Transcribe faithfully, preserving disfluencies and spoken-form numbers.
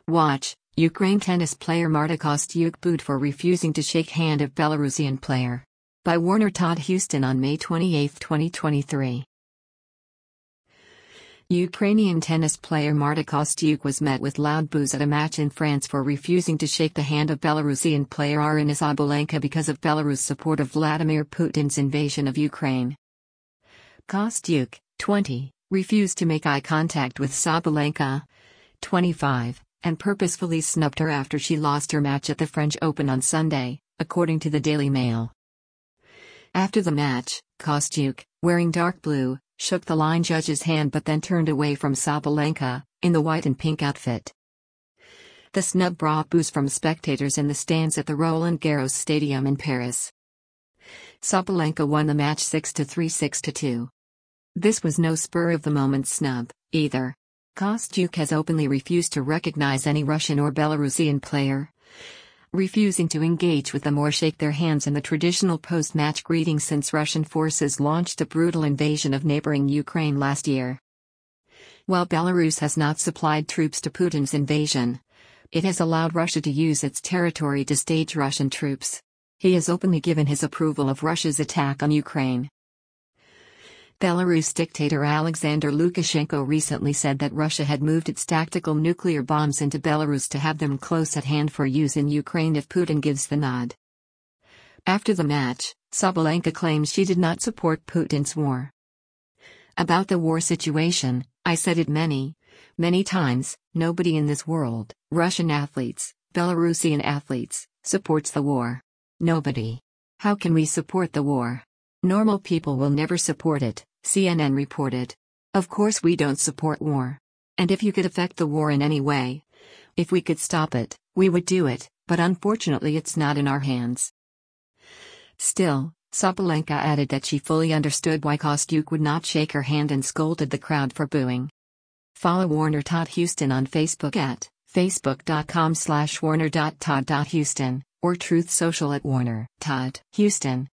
Watch, Ukraine tennis player Marta Kostyuk booed for refusing to shake hand of Belarusian player. By Warner Todd Houston on May twenty-eighth, twenty twenty-three. Ukrainian tennis player Marta Kostyuk was met with loud boos at a match in France for refusing to shake the hand of Belarusian player Aryna Sabalenka because of Belarus' support of Vladimir Putin's invasion of Ukraine. Kostyuk, twenty, refused to make eye contact with Sabalenka, twenty-five, and purposefully snubbed her after she lost her match at the French Open on Sunday, according to the Daily Mail. After the match, Kostyuk, wearing dark blue, shook the line judge's hand but then turned away from Sabalenka, in the white and pink outfit. The snub brought boos from spectators in the stands at the Roland Garros Stadium in Paris. Sabalenka won the match six to three, six to two. This was no spur-of-the-moment snub, either. Kostyuk has openly refused to recognize any Russian or Belarusian player, refusing to engage with them or shake their hands in the traditional post-match greeting since Russian forces launched a brutal invasion of neighboring Ukraine last year. While Belarus has not supplied troops to Putin's invasion, it has allowed Russia to use its territory to stage Russian troops. He has openly given his approval of Russia's attack on Ukraine. Belarus dictator Alexander Lukashenko recently said that Russia had moved its tactical nuclear bombs into Belarus to have them close at hand for use in Ukraine if Putin gives the nod. After the match, Sabalenka claims she did not support Putin's war. About the war situation, I said it many, many times, nobody in this world, Russian athletes, Belarusian athletes, supports the war. Nobody. How can we support the war? Normal people will never support it, C N N reported. Of course we don't support war. And if you could affect the war in any way, if we could stop it, we would do it, but unfortunately it's not in our hands. Still, Sabalenka added that she fully understood why Kostyuk would not shake her hand and scolded the crowd for booing. Follow Warner Todd Houston on Facebook at facebook.com slash warner.todd.houston or Truth Social at Warner Todd Houston.